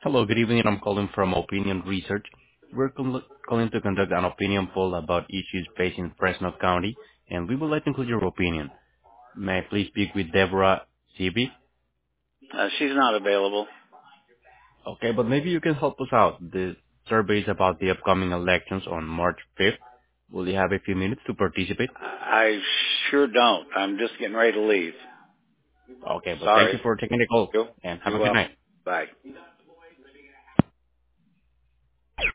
Hello, good evening. I'm calling from Opinion Research. We're calling to conduct an opinion poll about issues facing Fresno County, and we would like to include your opinion. May I please speak with Deborah Seavey? She's not available. Okay, but maybe you can help us out. The survey is about the upcoming elections on March 5th. Will you have a few minutes to participate? I sure don't. I'm just getting ready to leave. Okay, but thank Sorry. you for taking the call, and have You're a good night. welcome. Bye.